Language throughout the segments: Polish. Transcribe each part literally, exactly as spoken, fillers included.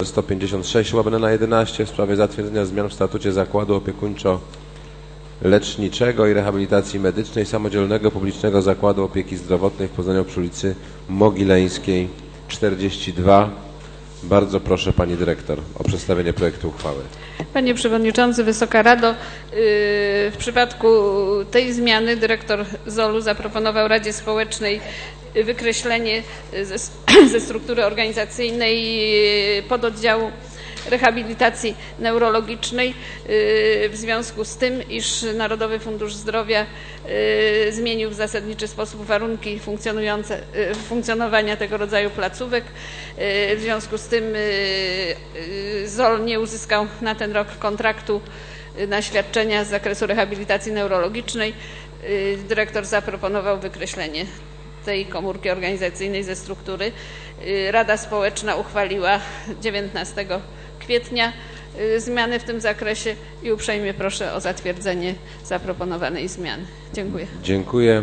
sto pięćdziesiąt sześć łamane na jedenaście w sprawie zatwierdzenia zmian w statucie Zakładu Opiekuńczo-Leczniczego i Rehabilitacji Medycznej Samodzielnego Publicznego Zakładu Opieki Zdrowotnej w Poznaniu przy ulicy Mogileńskiej czterdzieści dwa. Bardzo proszę Pani Dyrektor o przedstawienie projektu uchwały. Panie Przewodniczący, Wysoka Rado, w przypadku tej zmiany dyrektor zolu zaproponował Radzie Społecznej wykreślenie ze, ze struktury organizacyjnej pododdziału rehabilitacji neurologicznej w związku z tym, iż Narodowy Fundusz Zdrowia zmienił w zasadniczy sposób warunki funkcjonujące, funkcjonowania tego rodzaju placówek. W związku z tym zol nie uzyskał na ten rok kontraktu na świadczenia z zakresu rehabilitacji neurologicznej. Dyrektor zaproponował wykreślenie tej komórki organizacyjnej ze struktury. Rada Społeczna uchwaliła dziewiętnastego kwietnia zmiany w tym zakresie i uprzejmie proszę o zatwierdzenie zaproponowanej zmiany. Dziękuję. Dziękuję.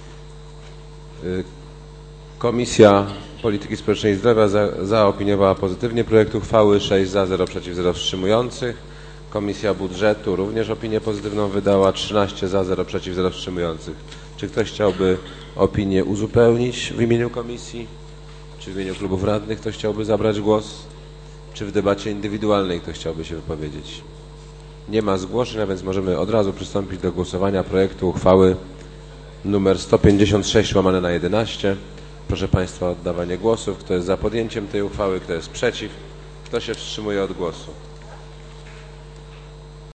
Komisja Polityki Społecznej i Zdrowia za, zaopiniowała pozytywnie projekt uchwały. sześć za, zero przeciw, zero wstrzymujących. Komisja Budżetu również opinię pozytywną wydała. trzynaście za, zero przeciw, zero wstrzymujących. Czy ktoś chciałby opinię uzupełnić w imieniu komisji? Czy w imieniu klubów radnych ktoś chciałby zabrać głos? Czy w debacie indywidualnej ktoś chciałby się wypowiedzieć? Nie ma zgłoszeń, a więc możemy od razu przystąpić do głosowania projektu uchwały numer sto pięćdziesiąt sześć łamane na jedenaście. Proszę Państwa o oddawanie głosów. Kto jest za podjęciem tej uchwały, kto jest przeciw, kto się wstrzymuje od głosu?